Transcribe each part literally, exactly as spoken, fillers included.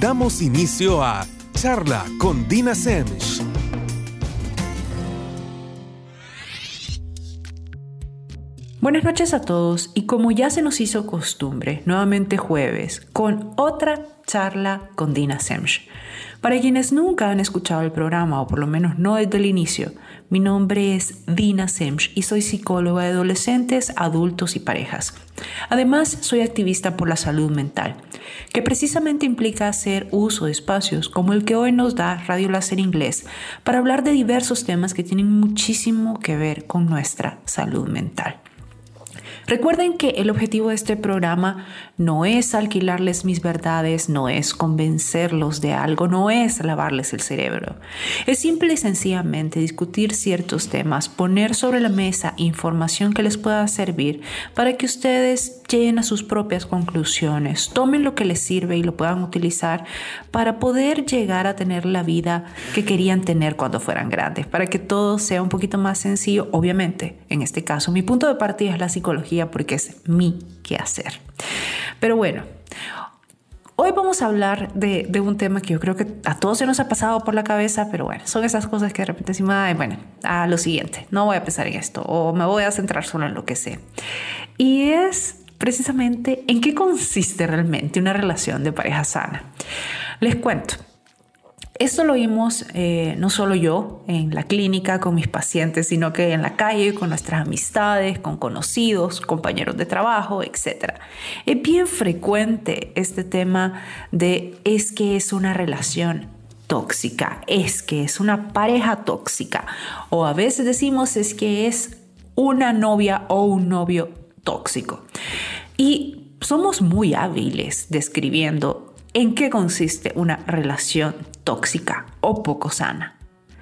Damos inicio a Charla con Dina Semch. Buenas noches a todos y como ya se nos hizo costumbre, nuevamente jueves con otra charla con Dina Semch. Para quienes nunca han escuchado el programa o por lo menos no desde el inicio, mi nombre es Dina Semch y soy psicóloga de adolescentes, adultos y parejas. Además, soy activista por la salud mental, que precisamente implica hacer uso de espacios como el que hoy nos da Radio Láser Inglés para hablar de diversos temas que tienen muchísimo que ver con nuestra salud mental. Recuerden que el objetivo de este programa no es alquilarles mis verdades, no es convencerlos de algo, no es lavarles el cerebro. Es simple y sencillamente discutir ciertos temas, poner sobre la mesa información que les pueda servir para que ustedes lleguen a sus propias conclusiones, tomen lo que les sirve y lo puedan utilizar para poder llegar a tener la vida que querían tener cuando fueran grandes, para que todo sea un poquito más sencillo. Obviamente, en este caso, mi punto de partida es la psicología, porque es mi quehacer. Pero bueno, hoy vamos a hablar de, de un tema que yo creo que a todos se nos ha pasado por la cabeza, pero bueno, son esas cosas que de repente decimos, ay, bueno, a lo siguiente, no voy a pensar en esto o me voy a centrar solo en lo que sé. Y es precisamente en qué consiste realmente una relación de pareja sana. Les cuento. Esto lo vimos eh, no solo yo en la clínica con mis pacientes, sino que en la calle con nuestras amistades, con conocidos, compañeros de trabajo, etcétera. Es bien frecuente este tema de es que es una relación tóxica, es que es una pareja tóxica, o a veces decimos es que es una novia o un novio tóxico. Y somos muy hábiles describiendo ¿en qué consiste una relación tóxica o poco sana?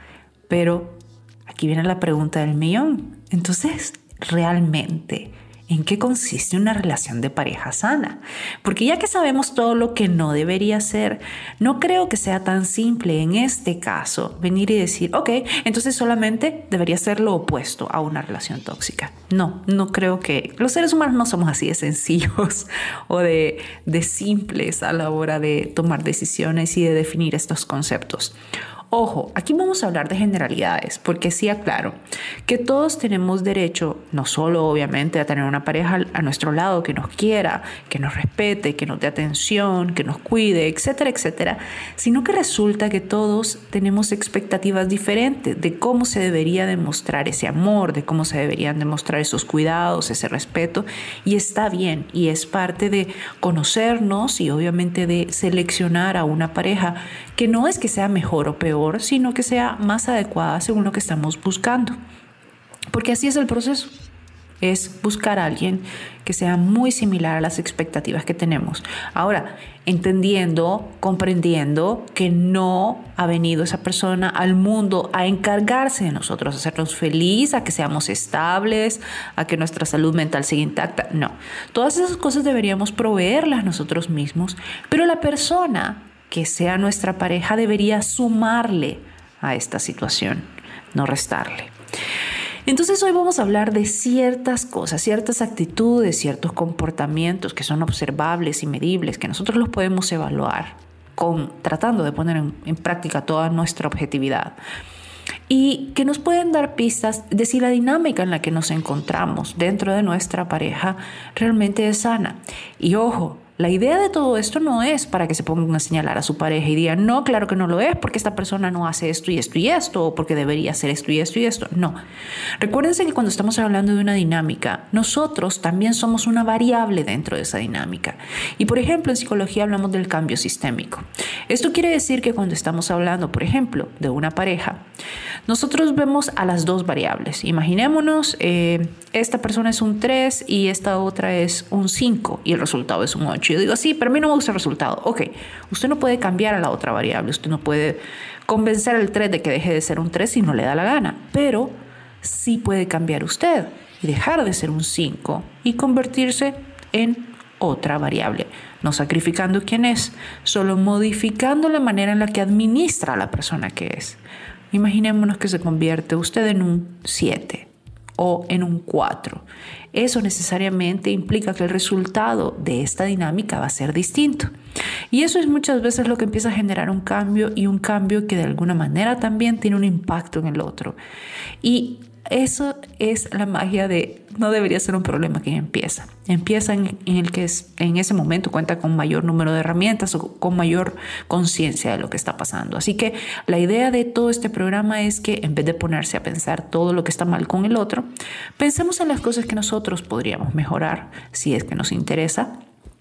Pero aquí viene la pregunta del millón. Entonces, ¿realmente en qué consiste una relación de pareja sana? Porque ya que sabemos todo lo que no debería ser, no creo que sea tan simple en este caso venir y decir, ok, entonces solamente debería ser lo opuesto a una relación tóxica. No, no creo que... Los seres humanos no somos así de sencillos o de, de simples a la hora de tomar decisiones y de definir estos conceptos. Ojo, aquí vamos a hablar de generalidades, porque sí aclaro que todos tenemos derecho, no solo obviamente a tener una pareja a nuestro lado que nos quiera, que nos respete, que nos dé atención, que nos cuide, etcétera, etcétera, sino que resulta que todos tenemos expectativas diferentes de cómo se debería demostrar ese amor, de cómo se deberían demostrar esos cuidados, ese respeto, y está bien, y es parte de conocernos y obviamente de seleccionar a una pareja que no es que sea mejor o peor, sino que sea más adecuada según lo que estamos buscando. Porque así es el proceso. Es buscar a alguien que sea muy similar a las expectativas que tenemos. Ahora, entendiendo, comprendiendo que no ha venido esa persona al mundo a encargarse de nosotros, a hacernos felices, a que seamos estables, a que nuestra salud mental siga intacta. No. Todas esas cosas deberíamos proveerlas nosotros mismos, pero la persona que sea nuestra pareja debería sumarle a esta situación, no restarle. Entonces hoy vamos a hablar de ciertas cosas, ciertas actitudes, ciertos comportamientos que son observables y medibles, que nosotros los podemos evaluar con, tratando de poner en, en práctica toda nuestra objetividad y que nos pueden dar pistas de si la dinámica en la que nos encontramos dentro de nuestra pareja realmente es sana. Y ojo, la idea de todo esto no es para que se pongan a señalar a su pareja y digan, no, claro que no lo es, porque esta persona no hace esto y esto y esto, o porque debería hacer esto y esto y esto. No. Recuérdense que cuando estamos hablando de una dinámica, nosotros también somos una variable dentro de esa dinámica. Y por ejemplo, en psicología hablamos del cambio sistémico. Esto quiere decir que cuando estamos hablando, por ejemplo, de una pareja, nosotros vemos a las dos variables. Imaginémonos, eh, esta persona es un tres y esta otra es un cinco y el resultado es un ocho. Yo digo, sí, pero a mí no me gusta el resultado. Ok, usted no puede cambiar a la otra variable. Usted no puede convencer al tres de que deje de ser un tres si no le da la gana. Pero sí puede cambiar usted y dejar de ser un cinco y convertirse en otra variable. No sacrificando quién es, solo modificando la manera en la que administra a la persona que es. Imaginémonos que se convierte usted en un siete o en un cuatro. Eso necesariamente implica que el resultado de esta dinámica va a ser distinto. Y eso es muchas veces lo que empieza a generar un cambio, y un cambio que de alguna manera también tiene un impacto en el otro. Y eso es la magia de no debería ser un problema que empieza. Empieza en, en el que es, en ese momento cuenta con mayor número de herramientas o con mayor conciencia de lo que está pasando. Así que la idea de todo este programa es que en vez de ponerse a pensar todo lo que está mal con el otro, pensemos en las cosas que nosotros podríamos mejorar si es que nos interesa.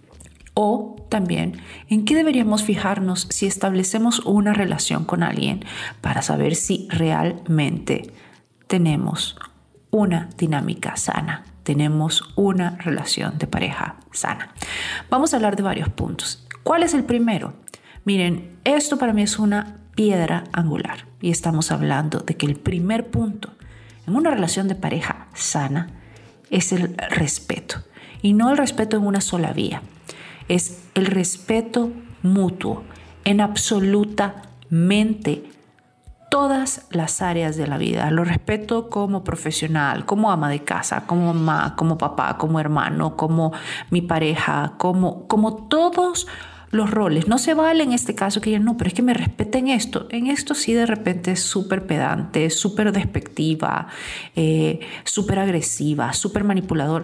O también en qué deberíamos fijarnos si establecemos una relación con alguien para saber si realmente tenemos una dinámica sana, tenemos una relación de pareja sana. Vamos a hablar de varios puntos. ¿Cuál es el primero? Miren, esto para mí es una piedra angular y estamos hablando de que el primer punto en una relación de pareja sana es el respeto, y no el respeto en una sola vía. Es el respeto mutuo en absolutamente todas las áreas de la vida. Lo respeto como profesional, como ama de casa, como mamá, como papá, como hermano, como mi pareja, como, como todos los roles. No se vale en este caso que digan, no, pero es que me respeten esto. En esto sí de repente es súper pedante, súper despectiva, eh, súper agresiva, súper manipulador.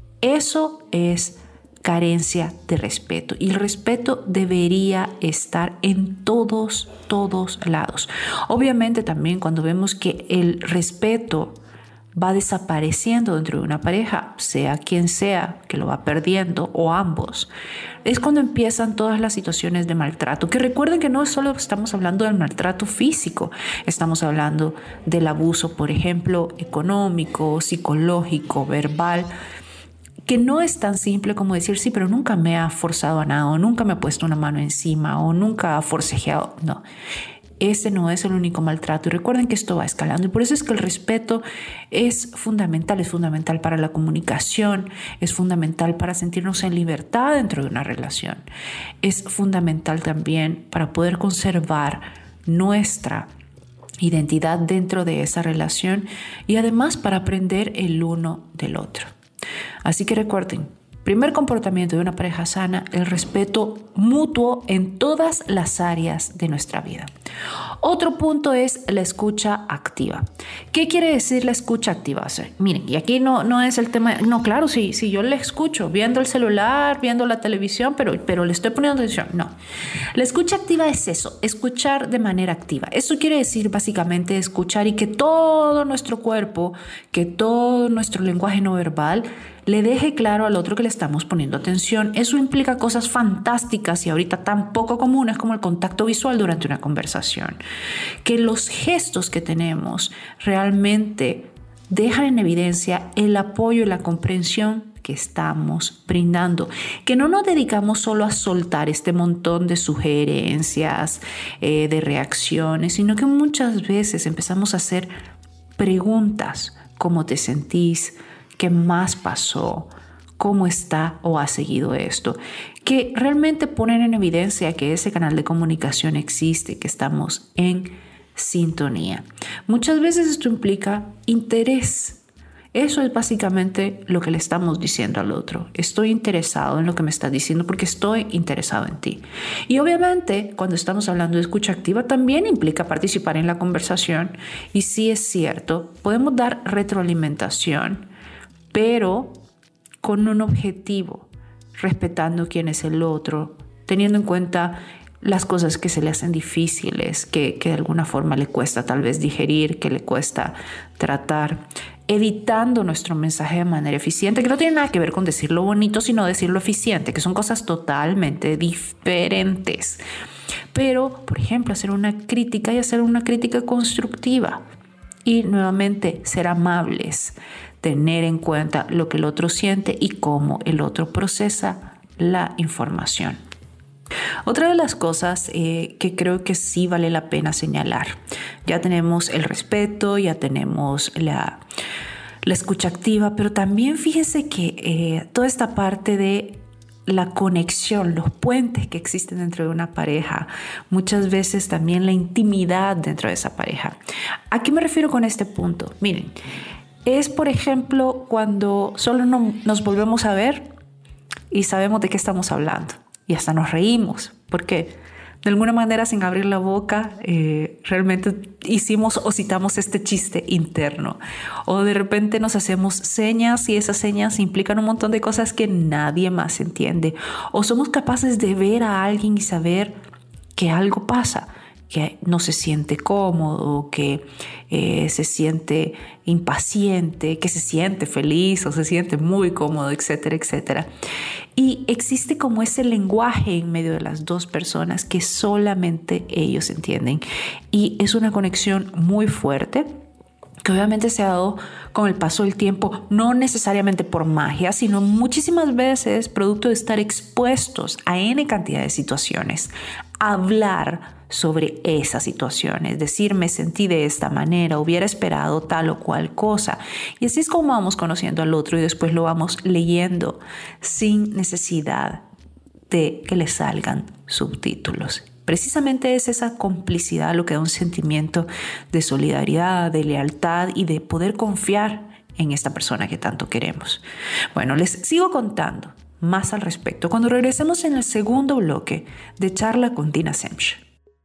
Eso es carencia de respeto, y el respeto debería estar en todos, todos lados. Obviamente también cuando vemos que el respeto va desapareciendo dentro de una pareja, sea quien sea que lo va perdiendo o ambos, es cuando empiezan todas las situaciones de maltrato. Que recuerden que no solo estamos hablando del maltrato físico, estamos hablando del abuso, por ejemplo, económico, psicológico, verbal, que no es tan simple como decir, sí, pero nunca me ha forzado a nada, o nunca me ha puesto una mano encima, o nunca ha forcejeado. No, ese no es el único maltrato. Y recuerden que esto va escalando, y por eso es que el respeto es fundamental, es fundamental para la comunicación, es fundamental para sentirnos en libertad dentro de una relación. Es fundamental también para poder conservar nuestra identidad dentro de esa relación, y además para aprender el uno del otro. Así que recuerden, primer comportamiento de una pareja sana, el respeto mutuo en todas las áreas de nuestra vida. Otro punto es la escucha activa. ¿Qué quiere decir la escucha activa? O sea, miren, y aquí no, no es el tema, no, claro, sí, sí, yo le escucho viendo el celular, viendo la televisión, pero, pero le estoy poniendo atención. No, la escucha activa es eso, escuchar de manera activa. Eso quiere decir básicamente escuchar y que todo nuestro cuerpo, que todo nuestro lenguaje no verbal le deje claro al otro que le estamos poniendo atención. Eso implica cosas fantásticas y ahorita tan poco comunes como el contacto visual durante una conversación. Que los gestos que tenemos realmente dejan en evidencia el apoyo y la comprensión que estamos brindando. Que no nos dedicamos solo a soltar este montón de sugerencias, eh, de reacciones, sino que muchas veces empezamos a hacer preguntas. ¿Cómo te sentís? ¿Qué más pasó? ¿Cómo está o ha seguido esto? Que realmente ponen en evidencia que ese canal de comunicación existe, que estamos en sintonía. Muchas veces esto implica interés. Eso es básicamente lo que le estamos diciendo al otro. Estoy interesado en lo que me estás diciendo porque estoy interesado en ti. Y obviamente cuando estamos hablando de escucha activa también implica participar en la conversación. Y sí es cierto, podemos dar retroalimentación, pero con un objetivo, respetando quién es el otro, teniendo en cuenta las cosas que se le hacen difíciles, que, que de alguna forma le cuesta tal vez digerir, que le cuesta tratar, editando nuestro mensaje de manera eficiente, que no tiene nada que ver con decirlo bonito, sino decirlo eficiente, que son cosas totalmente diferentes. Pero, por ejemplo, hacer una crítica y hacer una crítica constructiva. Y nuevamente, ser amables, tener en cuenta lo que el otro siente y cómo el otro procesa la información. Otra de las cosas eh, que creo que sí vale la pena señalar, ya tenemos el respeto, ya tenemos la, la escucha activa, pero también fíjense que eh, toda esta parte de la conexión, los puentes que existen dentro de una pareja, muchas veces también la intimidad dentro de esa pareja. ¿A qué me refiero con este punto? Miren, es, por ejemplo, cuando solo no, nos volvemos a ver y sabemos de qué estamos hablando y hasta nos reímos, porque de alguna manera, sin abrir la boca, eh, realmente hicimos o citamos este chiste interno. O de repente nos hacemos señas y esas señas implican un montón de cosas que nadie más entiende. O somos capaces de ver a alguien y saber que algo pasa, que no se siente cómodo, que eh, se siente impaciente, que se siente feliz o se siente muy cómodo, etcétera, etcétera. Y existe como ese lenguaje en medio de las dos personas que solamente ellos entienden. Y es una conexión muy fuerte que obviamente se ha dado con el paso del tiempo, no necesariamente por magia, sino muchísimas veces producto de estar expuestos a N cantidad de situaciones. Hablar sobre esas situaciones, decir me sentí de esta manera, hubiera esperado tal o cual cosa. Y así es como vamos conociendo al otro y después lo vamos leyendo sin necesidad de que le salgan subtítulos. Precisamente es esa complicidad lo que da un sentimiento de solidaridad, de lealtad y de poder confiar en esta persona que tanto queremos. Bueno, les sigo contando más al respecto cuando regresemos en el segundo bloque de Charla con Dina Semch.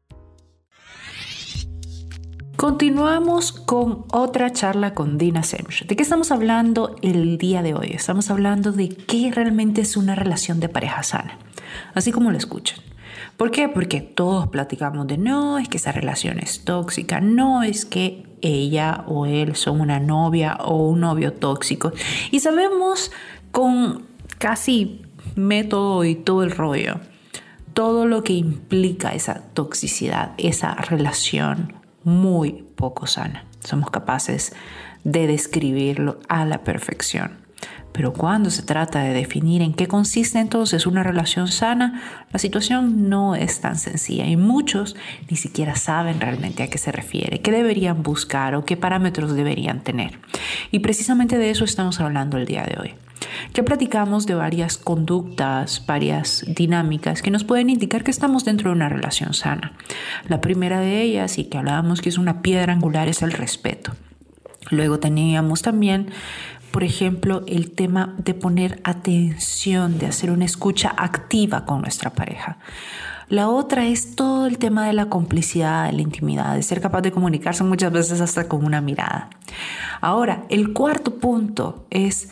Continuamos con otra charla con Dina Semch. ¿De qué estamos hablando el día de hoy? Estamos hablando de qué realmente es una relación de pareja sana, así como lo escuchan. ¿Por qué? Porque todos platicamos de no, es que esa relación es tóxica, no es que ella o él son una novia o un novio tóxico. Y sabemos con casi método y todo el rollo, todo lo que implica esa toxicidad, esa relación muy poco sana. Somos capaces de describirlo a la perfección. Pero cuando se trata de definir en qué consiste entonces una relación sana, la situación no es tan sencilla y muchos ni siquiera saben realmente a qué se refiere, qué deberían buscar o qué parámetros deberían tener. Y precisamente de eso estamos hablando el día de hoy. Ya platicamos de varias conductas, varias dinámicas que nos pueden indicar que estamos dentro de una relación sana. La primera de ellas, y que hablábamos que es una piedra angular, es el respeto. Luego teníamos también, por ejemplo, el tema de poner atención, de hacer una escucha activa con nuestra pareja. La otra es todo el tema de la complicidad, de la intimidad, de ser capaz de comunicarse muchas veces hasta con una mirada. Ahora, el cuarto punto es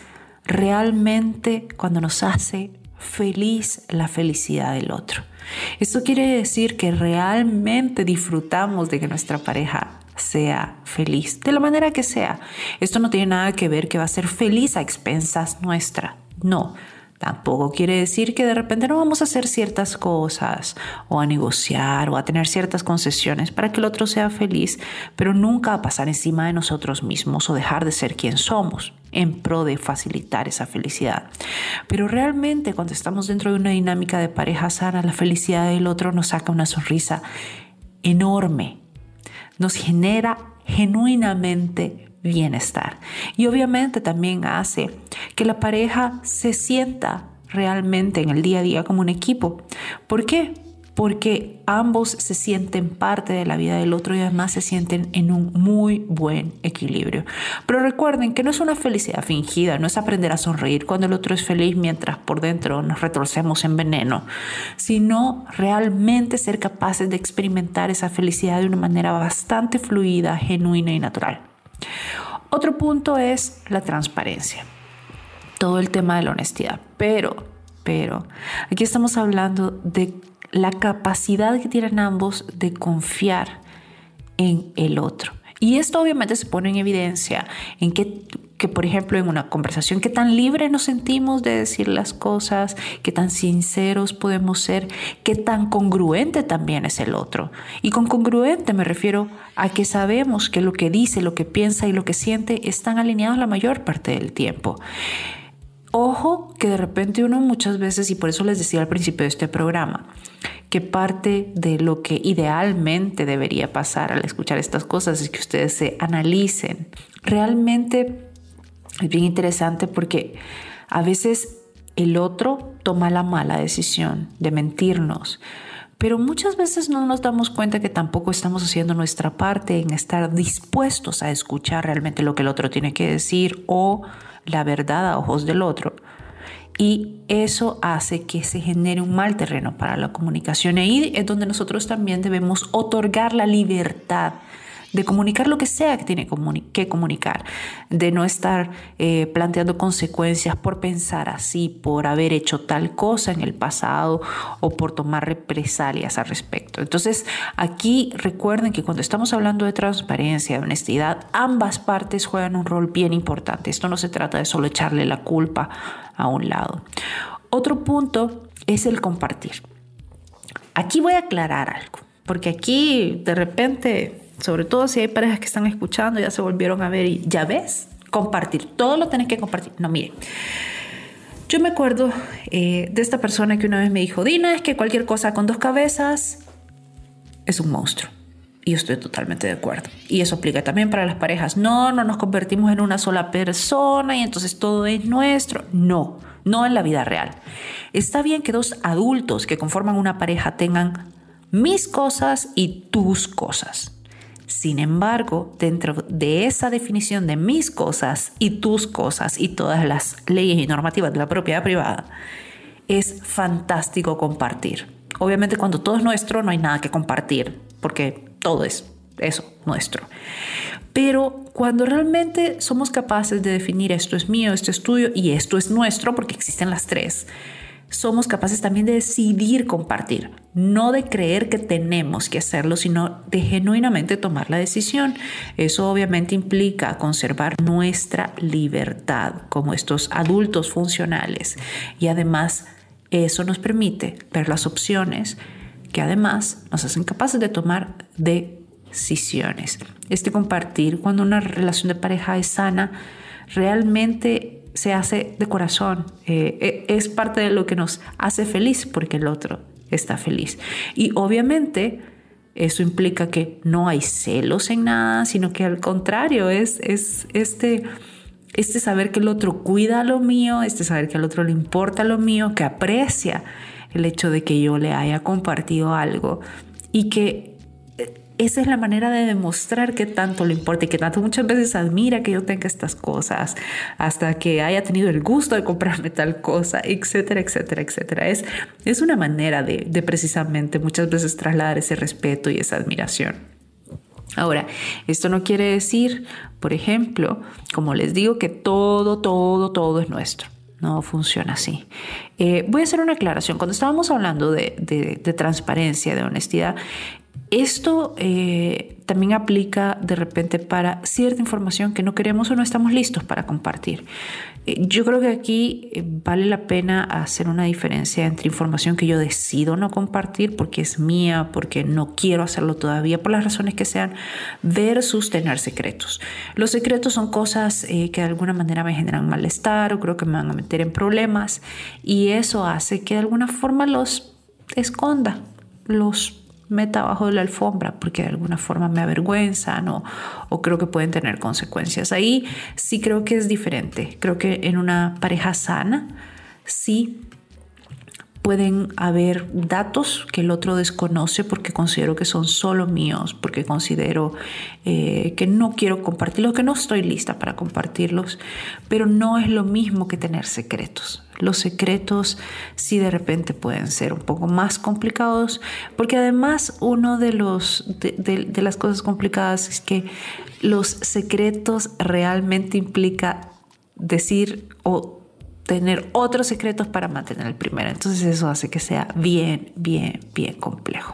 realmente cuando nos hace feliz la felicidad del otro. Esto quiere decir que realmente disfrutamos de que nuestra pareja sea feliz, de la manera que sea. Esto no tiene nada que ver que va a ser feliz a expensas nuestra. No, tampoco quiere decir que de repente no vamos a hacer ciertas cosas o a negociar o a tener ciertas concesiones para que el otro sea feliz, pero nunca a pasar encima de nosotros mismos o dejar de ser quien somos en pro de facilitar esa felicidad. Pero realmente cuando estamos dentro de una dinámica de pareja sana, la felicidad del otro nos saca una sonrisa enorme. Nos genera genuinamente bienestar. Y obviamente también hace que la pareja se sienta realmente en el día a día como un equipo. ¿Por qué? Porque ambos se sienten parte de la vida del otro y además se sienten en un muy buen equilibrio. Pero recuerden que no es una felicidad fingida, no es aprender a sonreír cuando el otro es feliz mientras por dentro nos retorcemos en veneno, sino realmente ser capaces de experimentar esa felicidad de una manera bastante fluida, genuina y natural. Otro punto es la transparencia, todo el tema de la honestidad, pero, pero aquí estamos hablando de la capacidad que tienen ambos de confiar en el otro. Y esto obviamente se pone en evidencia en que, que, por ejemplo, en una conversación, qué tan libre nos sentimos de decir las cosas, qué tan sinceros podemos ser, qué tan congruente también es el otro. Y con congruente me refiero a que sabemos que lo que dice, lo que piensa y lo que siente están alineados la mayor parte del tiempo. Ojo que de repente uno muchas veces, y por eso les decía al principio de este programa, que parte de lo que idealmente debería pasar al escuchar estas cosas es que ustedes se analicen. Realmente es bien interesante porque a veces el otro toma la mala decisión de mentirnos, pero muchas veces no nos damos cuenta que tampoco estamos haciendo nuestra parte en estar dispuestos a escuchar realmente lo que el otro tiene que decir o la verdad a ojos del otro. Y eso hace que se genere un mal terreno para la comunicación. Y ahí es donde nosotros también debemos otorgar la libertad de comunicar lo que sea que tiene que comunicar, de no estar eh, planteando consecuencias por pensar así, por haber hecho tal cosa en el pasado o por tomar represalias al respecto. Entonces, aquí recuerden que cuando estamos hablando de transparencia, de honestidad, ambas partes juegan un rol bien importante. Esto no se trata de solo echarle la culpa a un lado. Otro punto es el compartir. Aquí voy a aclarar algo, porque aquí de repente, sobre todo si hay parejas que están escuchando, ya se volvieron a ver y ya ves, compartir, todo lo tenés que compartir. No, mire, yo me acuerdo eh, de esta persona que una vez me dijo, Dina, es que cualquier cosa con dos cabezas es un monstruo. Y yo estoy totalmente de acuerdo. Y eso aplica también para las parejas. No, no nos convertimos en una sola persona y entonces todo es nuestro. No, no en la vida real. Está bien que dos adultos que conforman una pareja tengan mis cosas y tus cosas. Sin embargo, dentro de esa definición de mis cosas y tus cosas y todas las leyes y normativas de la propiedad privada, es fantástico compartir. Obviamente, cuando todo es nuestro, no hay nada que compartir, porque todo es eso, nuestro. Pero cuando realmente somos capaces de definir esto es mío, esto es tuyo y esto es nuestro, porque existen las tres, somos capaces también de decidir compartir, no de creer que tenemos que hacerlo, sino de genuinamente tomar la decisión. Eso obviamente implica conservar nuestra libertad como estos adultos funcionales y además eso nos permite ver las opciones que además nos hacen capaces de tomar decisiones. Este compartir, cuando una relación de pareja es sana, realmente se hace de corazón, eh, es parte de lo que nos hace feliz porque el otro está feliz. Y obviamente eso implica que no hay celos en nada, sino que al contrario, es, es este, este saber que el otro cuida lo mío, este saber que al otro le importa lo mío, que aprecia el hecho de que yo le haya compartido algo y que esa es la manera de demostrar que tanto le importa y que tanto muchas veces admira que yo tenga estas cosas, hasta que haya tenido el gusto de comprarme tal cosa, etcétera, etcétera, etcétera. Es, es una manera de, de precisamente muchas veces trasladar ese respeto y esa admiración. Ahora, esto no quiere decir, por ejemplo, como les digo, que todo, todo, todo es nuestro. No funciona así. Eh, voy a hacer una aclaración. Cuando estábamos hablando de, de, de transparencia, de honestidad, esto eh, también aplica de repente para cierta información que no queremos o no estamos listos para compartir. Eh, yo creo que aquí eh, vale la pena hacer una diferencia entre información que yo decido no compartir porque es mía, porque no quiero hacerlo todavía, por las razones que sean, versus tener secretos. Los secretos son cosas eh, que de alguna manera me generan malestar o creo que me van a meter en problemas y eso hace que de alguna forma los esconda, los meta abajo de la alfombra porque de alguna forma me avergüenzan o, o creo que pueden tener consecuencias. Ahí sí creo que es diferente. Creo que en una pareja sana sí pueden haber datos que el otro desconoce porque considero que son solo míos, porque considero eh, que no quiero compartirlos, que no estoy lista para compartirlos, pero no es lo mismo que tener secretos. Los secretos sí de repente pueden ser un poco más complicados, porque además uno de, los, de, de, de las cosas complicadas es que los secretos realmente implica decir o tener otros secretos para mantener el primero. Entonces eso hace que sea bien, bien, bien complejo.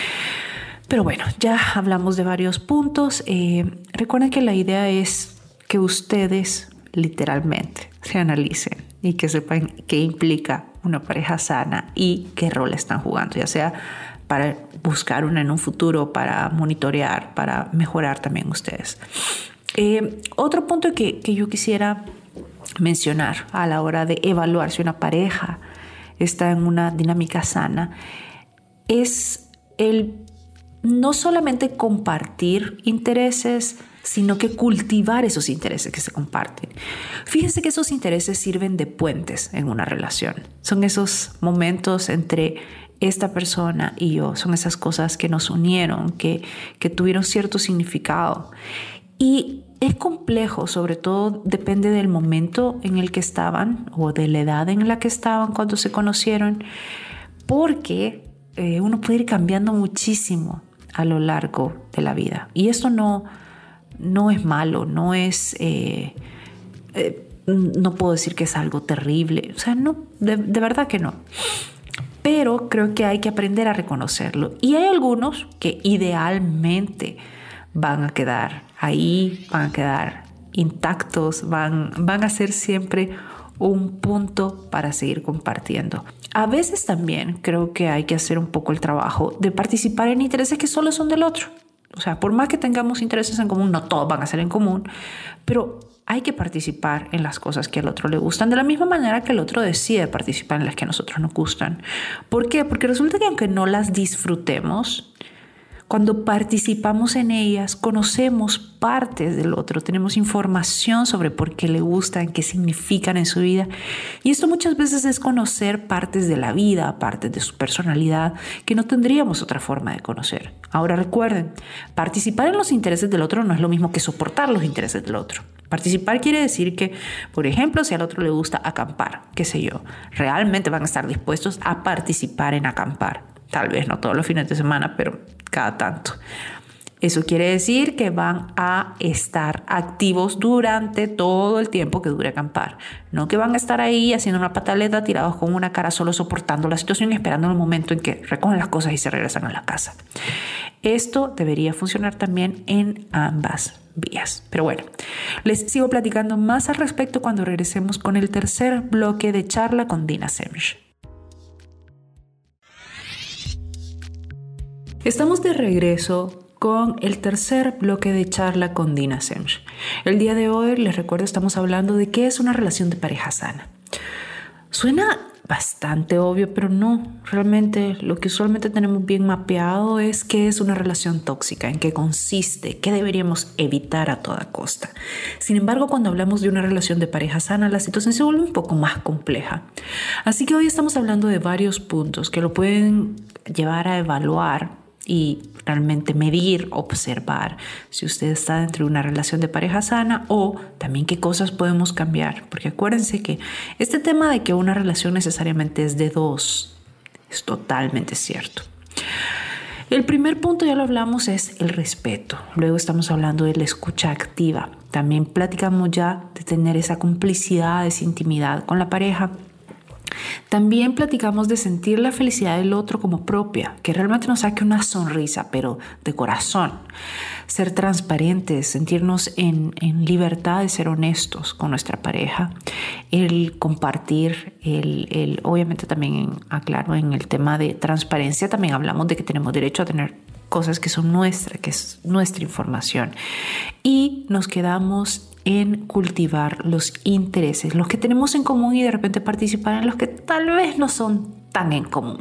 Pero bueno, ya hablamos de varios puntos. Eh, recuerden que la idea es que ustedes literalmente se analicen y que sepan qué implica una pareja sana y qué rol están jugando, ya sea para buscar una en un futuro, para monitorear, para mejorar también ustedes. Eh, otro punto que, que yo quisiera mencionar a la hora de evaluar si una pareja está en una dinámica sana es el no solamente compartir intereses, sino que cultivar esos intereses que se comparten. Fíjense que esos intereses sirven de puentes en una relación. Son esos momentos entre esta persona y yo, son esas cosas que nos unieron, que, que tuvieron cierto significado. Y es complejo, sobre todo depende del momento en el que estaban o de la edad en la que estaban cuando se conocieron, porque eh, uno puede ir cambiando muchísimo a lo largo de la vida. Y esto no, no es malo, no es... Eh, eh, no puedo decir que es algo terrible. O sea, no, de, de verdad que no. Pero creo que hay que aprender a reconocerlo. Y hay algunos que idealmente van a quedar ahí, van a quedar intactos, van, van a ser siempre un punto para seguir compartiendo. A veces también creo que hay que hacer un poco el trabajo de participar en intereses que solo son del otro. O sea, por más que tengamos intereses en común, no todos van a ser en común, pero hay que participar en las cosas que al otro le gustan, de la misma manera que el otro decide participar en las que a nosotros nos gustan. ¿Por qué? Porque resulta que aunque no las disfrutemos, cuando participamos en ellas, conocemos partes del otro, tenemos información sobre por qué le gustan, qué significan en su vida. Y esto muchas veces es conocer partes de la vida, partes de su personalidad, que no tendríamos otra forma de conocer. Ahora recuerden, participar en los intereses del otro no es lo mismo que soportar los intereses del otro. Participar quiere decir que, por ejemplo, si al otro le gusta acampar, qué sé yo, realmente van a estar dispuestos a participar en acampar. Tal vez no todos los fines de semana, pero cada tanto. Eso quiere decir que van a estar activos durante todo el tiempo que dure acampar. No que van a estar ahí haciendo una pataleta, tirados con una cara, solo soportando la situación y esperando el momento en que recogen las cosas y se regresan a la casa. Esto debería funcionar también en ambas vías. Pero bueno, les sigo platicando más al respecto cuando regresemos con el tercer bloque de charla con Dina Semch. Estamos de regreso con el tercer bloque de charla con Dina Semch. El día de hoy, les recuerdo, estamos hablando de qué es una relación de pareja sana. Suena bastante obvio, pero no. Realmente lo que usualmente tenemos bien mapeado es qué es una relación tóxica, en qué consiste, qué deberíamos evitar a toda costa. Sin embargo, cuando hablamos de una relación de pareja sana, la situación se vuelve un poco más compleja. Así que hoy estamos hablando de varios puntos que lo pueden llevar a evaluar y realmente medir, observar si usted está dentro de una relación de pareja sana o también qué cosas podemos cambiar. Porque acuérdense que este tema de que una relación necesariamente es de dos es totalmente cierto. El primer punto, ya lo hablamos, es el respeto. Luego estamos hablando de la escucha activa. También platicamos ya de tener esa complicidad, esa intimidad con la pareja. También platicamos de sentir la felicidad del otro como propia, que realmente nos saque una sonrisa, pero de corazón. Ser transparentes, sentirnos en, en libertad de ser honestos con nuestra pareja. El compartir, el, el, obviamente también, en, aclaro, en el tema de transparencia también hablamos de que tenemos derecho a tener cosas que son nuestras, que es nuestra información. Y nos quedamos en cultivar los intereses, los que tenemos en común y de repente participar en los que tal vez no son tan en común.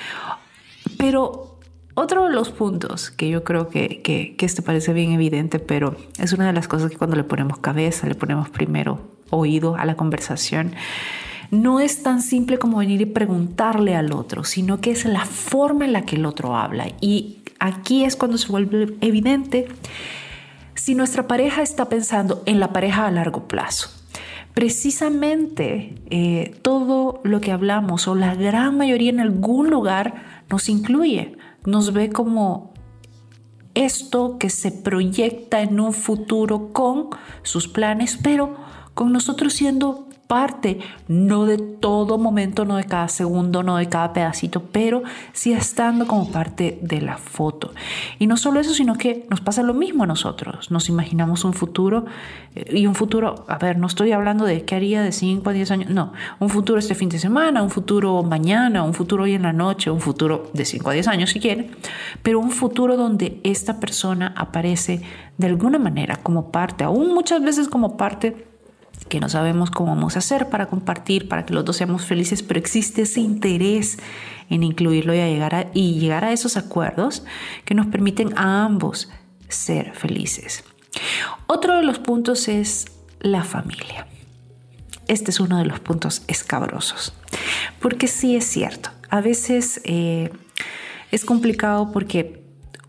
Pero otro de los puntos que yo creo que, que, que este parece bien evidente, pero es una de las cosas que cuando le ponemos cabeza, le ponemos primero oído a la conversación, no es tan simple como venir y preguntarle al otro, sino que es la forma en la que el otro habla. Y aquí es cuando se vuelve evidente si nuestra pareja está pensando en la pareja a largo plazo. Precisamente eh, todo lo que hablamos o la gran mayoría en algún lugar nos incluye, nos ve como esto que se proyecta en un futuro con sus planes, pero con nosotros siendo parte, no de todo momento, no de cada segundo, no de cada pedacito, pero sí estando como parte de la foto. Y no solo eso, sino que nos pasa lo mismo a nosotros. Nos imaginamos un futuro y un futuro, a ver, no estoy hablando de qué haría de cinco a diez años, no, un futuro este fin de semana, un futuro mañana, un futuro hoy en la noche, un futuro de cinco a diez años si quieren, pero un futuro donde esta persona aparece de alguna manera como parte, aún muchas veces como parte que no sabemos cómo vamos a hacer para compartir, para que los dos seamos felices, pero existe ese interés en incluirlo y, a llegar, a, y llegar a esos acuerdos que nos permiten a ambos ser felices. Otro de los puntos es la familia. Este es uno de los puntos escabrosos, porque sí es cierto, A veces eh, es complicado porque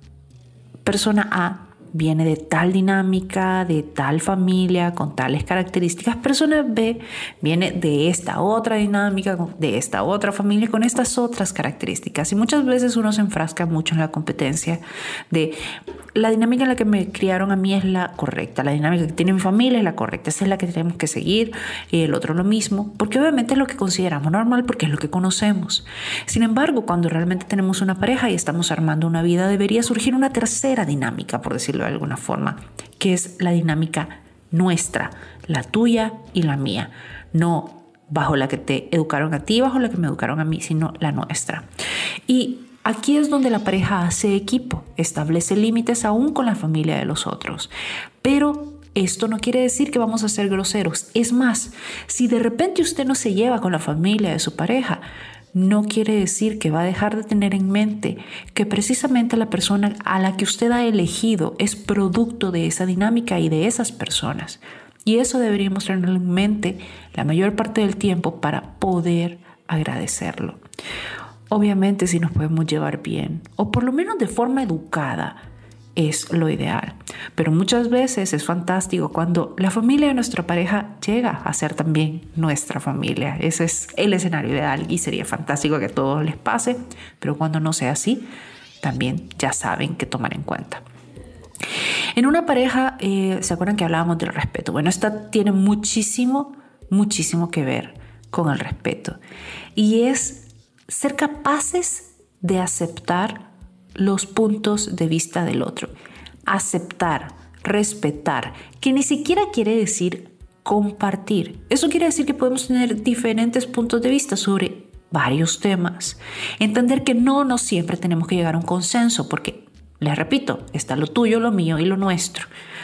persona A viene de tal dinámica, de tal familia, con tales características. Persona B viene de esta otra dinámica, de esta otra familia, con estas otras características. Y muchas veces uno se enfrasca mucho en la competencia de la dinámica en la que me criaron a mí es la correcta, la dinámica que tiene mi familia es la correcta, esa es la que tenemos que seguir, y el otro lo mismo, porque obviamente es lo que consideramos normal, porque es lo que conocemos. Sin embargo, cuando realmente tenemos una pareja y estamos armando una vida, debería surgir una tercera dinámica, por decirlo de alguna forma, que es la dinámica nuestra, la tuya y la mía, no bajo la que te educaron a ti, bajo la que me educaron a mí, sino la nuestra. Y aquí es donde la pareja hace equipo, establece límites aún con la familia de los otros. Pero esto no quiere decir que vamos a ser groseros. Es más, si de repente usted no se lleva con la familia de su pareja, no quiere decir que va a dejar de tener en mente que precisamente la persona a la que usted ha elegido es producto de esa dinámica y de esas personas. Y eso deberíamos tenerlo en mente la mayor parte del tiempo para poder agradecerlo. Obviamente, si nos podemos llevar bien, o por lo menos de forma educada, es lo ideal. Pero muchas veces es fantástico cuando la familia de nuestra pareja llega a ser también nuestra familia. Ese es el escenario ideal y sería fantástico que a todos les pase, pero cuando no sea así, también ya saben qué tomar en cuenta. En una pareja, eh, ¿se acuerdan que hablábamos del respeto? Bueno, esta tiene muchísimo, muchísimo que ver con el respeto. Y es ser capaces de aceptar los puntos de vista del otro. Aceptar, respetar, que ni siquiera quiere decir compartir. Eso quiere decir que podemos tener diferentes puntos de vista sobre varios temas. Entender que no, no siempre tenemos que llegar a un consenso, porque, les repito, está lo tuyo, lo mío y lo nuestro.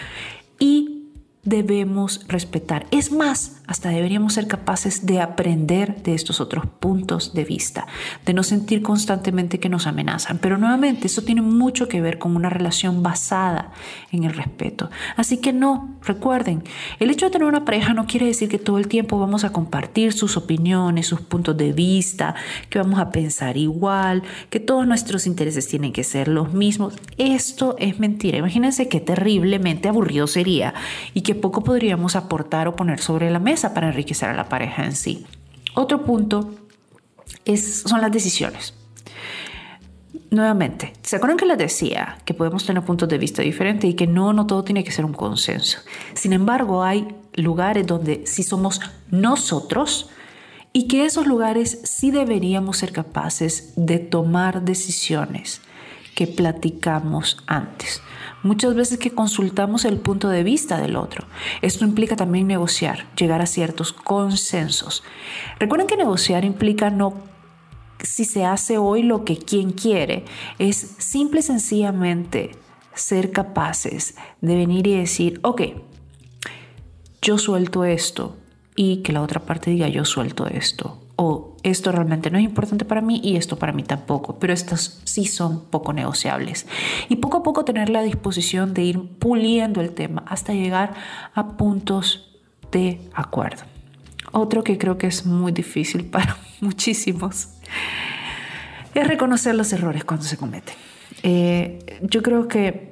Y debemos respetar. Es más, hasta deberíamos ser capaces de aprender de estos otros puntos de vista, de no sentir constantemente que nos amenazan. Pero nuevamente, eso tiene mucho que ver con una relación basada en el respeto. Así que no, recuerden, el hecho de tener una pareja no quiere decir que todo el tiempo vamos a compartir sus opiniones, sus puntos de vista, que vamos a pensar igual, que todos nuestros intereses tienen que ser los mismos. Esto es mentira. Imagínense qué terriblemente aburrido sería y que poco podríamos aportar o poner sobre la mesa para enriquecer a la pareja en sí. Otro punto es, son las decisiones. Nuevamente, ¿se acuerdan que les decía que podemos tener puntos de vista diferentes y que no, no todo tiene que ser un consenso? Sin embargo, hay lugares donde sí somos nosotros y que esos lugares sí deberíamos ser capaces de tomar decisiones que platicamos antes. Muchas veces que consultamos el punto de vista del otro. Esto implica también negociar, llegar a ciertos consensos. Recuerden que negociar implica no si se hace hoy lo que quien quiere, es simple y sencillamente ser capaces de venir y decir, ok, yo suelto esto, y que la otra parte diga, yo suelto esto. O esto realmente no es importante para mí y esto para mí tampoco, pero estos sí son poco negociables. Y poco a poco tener la disposición de ir puliendo el tema hasta llegar a puntos de acuerdo. Otro que creo que es muy difícil para muchísimos es reconocer los errores cuando se cometen. Eh, yo creo que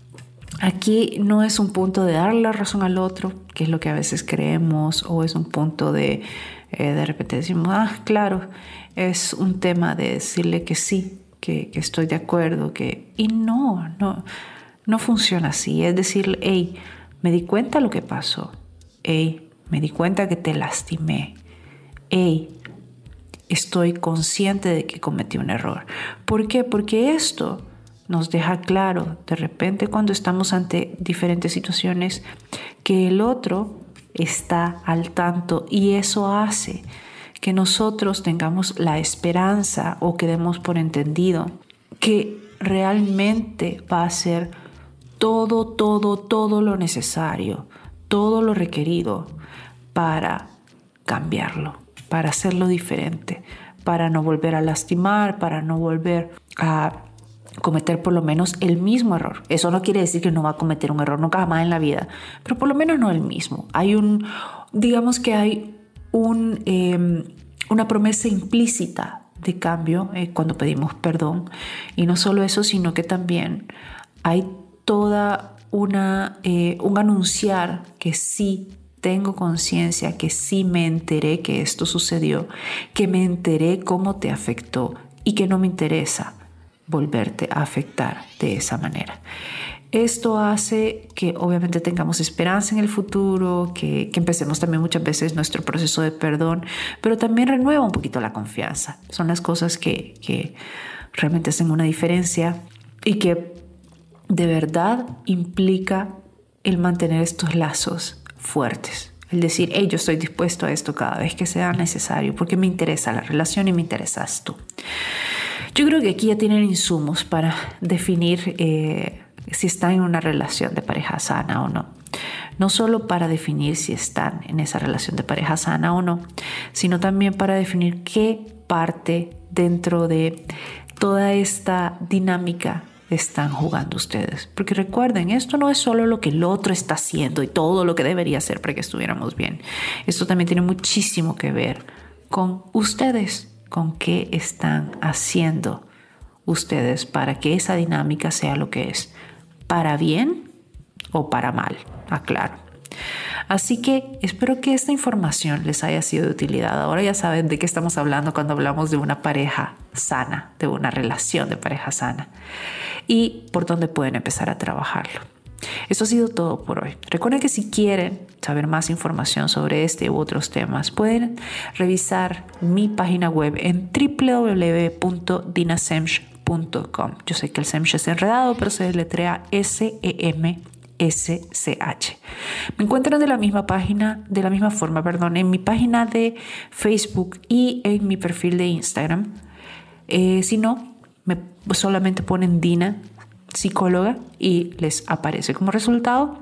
aquí no es un punto de darle la razón al otro, que es lo que a veces creemos, o es un punto de Eh, de repente decimos, ah, claro, es un tema de decirle que sí, que, que estoy de acuerdo, que... y no, no, no funciona así. Es decirle, hey, me di cuenta de lo que pasó, hey, me di cuenta que te lastimé, hey, estoy consciente de que cometí un error. ¿Por qué? Porque esto nos deja claro, de repente cuando estamos ante diferentes situaciones, que el otro está al tanto, y eso hace que nosotros tengamos la esperanza o que demos por entendido que realmente va a hacer todo, todo, todo lo necesario, todo lo requerido para cambiarlo, para hacerlo diferente, para no volver a lastimar, para no volver a cometer por lo menos el mismo error. Eso no quiere decir que no va a cometer un error nunca más en la vida, pero por lo menos no el mismo. Hay un, digamos que hay un, eh, una promesa implícita de cambio eh, cuando pedimos perdón. Y no solo eso, sino que también hay toda una, eh, un anunciar que sí tengo conciencia, que sí me enteré que esto sucedió, que me enteré cómo te afectó y que no me interesa volverte a afectar de esa manera. Esto hace que obviamente tengamos esperanza en el futuro, que, que empecemos también muchas veces nuestro proceso de perdón, pero también renueva un poquito la confianza. Son las cosas que, que realmente hacen una diferencia y que de verdad implica el mantener estos lazos fuertes. El decir, hey, yo estoy dispuesto a esto cada vez que sea necesario porque me interesa la relación y me interesas tú. Yo creo que aquí ya tienen insumos para definir eh, si están en una relación de pareja sana o no. No solo para definir si están en esa relación de pareja sana o no, sino también para definir qué parte dentro de toda esta dinámica están jugando ustedes. Porque recuerden, esto no es solo lo que el otro está haciendo y todo lo que debería hacer para que estuviéramos bien. Esto también tiene muchísimo que ver con ustedes, con qué están haciendo ustedes para que esa dinámica sea lo que es, para bien o para mal, aclaro. Así que espero que esta información les haya sido de utilidad. Ahora ya saben de qué estamos hablando cuando hablamos de una pareja sana, de una relación de pareja sana y por dónde pueden empezar a trabajarlo. Eso ha sido todo por hoy. Recuerden que si quieren saber más información sobre este u otros temas, pueden revisar mi página web en doble u doble u doble u punto dina semch punto com. Yo sé que el Semch es enredado, pero se deletrea S E M S C H. Me encuentran de la misma página, de la misma forma, perdón, en mi página de Facebook y en mi perfil de Instagram. Eh, si no, me solamente ponen Dina Psicóloga y les aparece como resultado.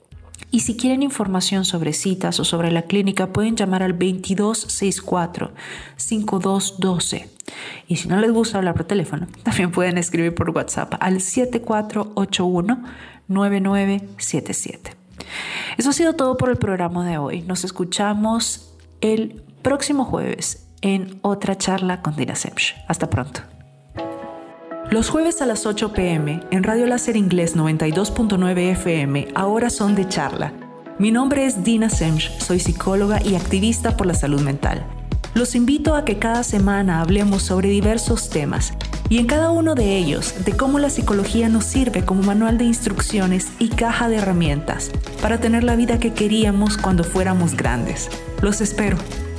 Y si quieren información sobre citas o sobre la clínica, pueden llamar al veintidós sesenta y cuatro, cincuenta y dos doce. Y si no les gusta hablar por teléfono, también pueden escribir por WhatsApp al siete cuatro ocho uno, nueve nueve siete siete. Eso ha sido todo por el programa de hoy. Nos escuchamos el próximo jueves en otra charla con Dina Semch. Hasta pronto. Los jueves a las ocho p m en Radio Láser Inglés noventa y dos punto nueve F M ahora son de charla. Mi nombre es Dina Semch, soy psicóloga y activista por la salud mental. Los invito a que cada semana hablemos sobre diversos temas y en cada uno de ellos de cómo la psicología nos sirve como manual de instrucciones y caja de herramientas para tener la vida que queríamos cuando fuéramos grandes. Los espero.